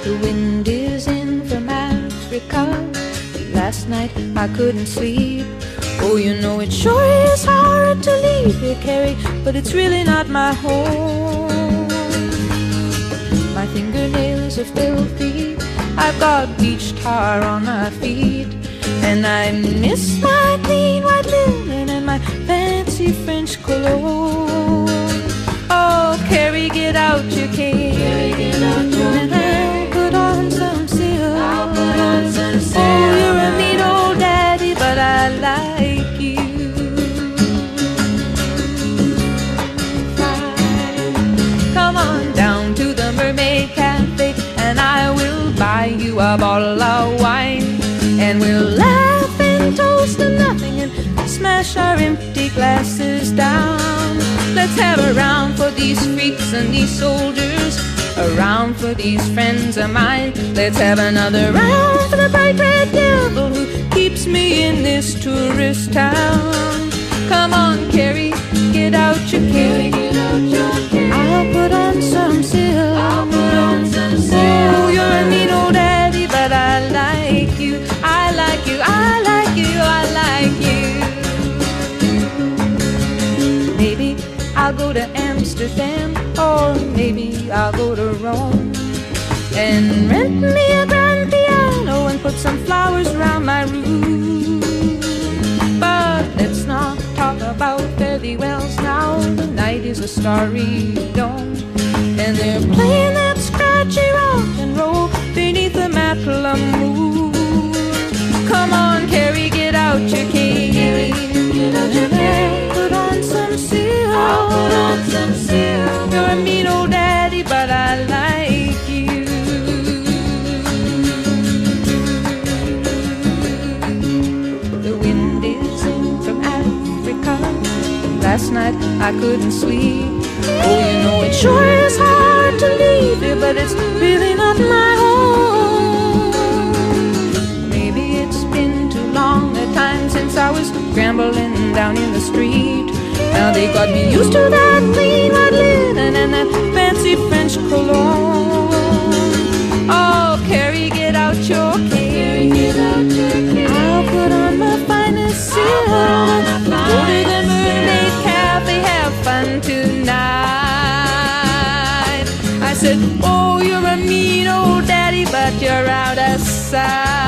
The wind is in from Africa. Last night I couldn't sleep. Oh, you know it sure is hard to leave here, Carrie, but it's really not my home. My fingernails are filthy, I've got beach tar on my feet, and I miss my clean white linen and my fancy French cologne. Oh, Carrie, get out your cane, and I'll put on some silk. Oh, you're a neat old daddy, but I like you. Come on down to the Mermaid Cafe, and I will buy you a bottle of wine, and we'll laugh and toast to nothing and smash our empty glasses down. Let's have a round for these freaks and these soldiers, a round for these friends of mine. Let's have another round for the bright red devil who keeps me in this tourist town. Come on, Carrie, get out your cane. I'll put on some silk. Oh, you're a neat old daddy, but I like you. I like you, I like you, I like you. Maybe I'll go to Amsterdam, or maybe I'll go to Rome, and rent me a grand piano and put some flowers around my room. But let's not talk about fare thee wells now. The night is a starry dome, and they're playing that scratchy rock and roll beneath the Matla moon. Come on, Carrie, get out your cane. Put on some silk. You're a mean old daddy, but I like you. The wind is in from Africa. Last night I couldn't sleep. Oh, you know it sure is hard to leave here, but it's really not my home. Maybe it's been too long a time since I was scrambling down in the street. Now they got me used to that clean white linen and that fancy French cologne. Oh, Carrie, get out your cane. I'll put on my finest silk. Go to the Mermaid Cafe, have fun tonight. I said, oh, you're a mean old daddy, but you're out of sight.